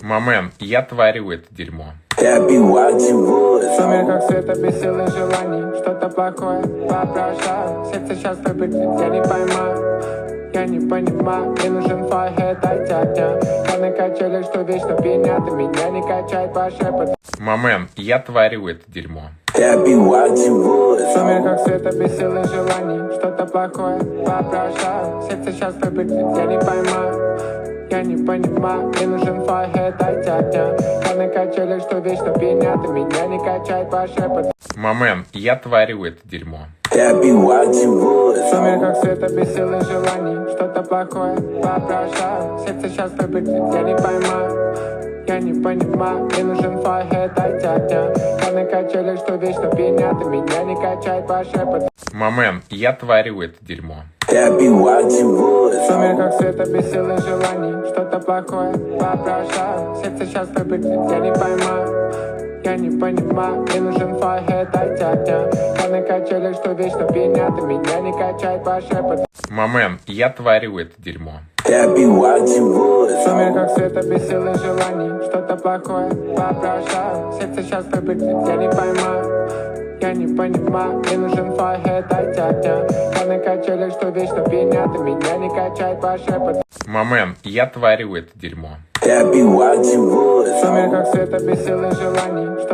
Момент, я творю это дерьмо. В сумерках света без силы желаний, что-то плохое воображаю. Сердце сейчас выпрыгнет, я не поймаю. Я не понимаю, мне нужен фаhet, дайте огня. Я на качелях, что вечно пьянят, и меня не качает по шепоту. Момент, я творю это дерьмо. В сумерках света без силы желаний, что-то плохое воображаю. Сердце сейчас выпрыгнет, я не поймаю. Я не понимаю, мне нужен фаhet, дайте огня. Я на качелях, что вечно пьянят, и меня не качает по шепоту. Момент, я творю это дерьмо. В сумерках света без силы желаний, что-то плохое воображаю. Сердце сейчас выпрыгнет, я не поймаю. Я не понимаю, мне нужен фаhet, дайте огня. Я на качелях, что вечно пьянят, и меня не качает по шепоту. Момент, я творю это дерьмо. В сумерках света без силы желаний, что-то плохое воображаю. Сердце сейчас выпрыгнет, я не поймаю. Я не понимаю, мне нужен фаhet, дайте огня. Я на качелях, что вечно пьянят, и меня не качает по шепоту. Момент, я творю это дерьмо. В сумерках света без силы желаний, что-то плохое воображаю. Сердце сейчас выпрыгнет, я не поймаю. Я не понимаю, мне нужен фаhet, дайте огня. Я на качелях, что вечно пьянят, и меня не качает по шепоту. Момент, я творю это дерьмо. В сумерках света без силы желаний, что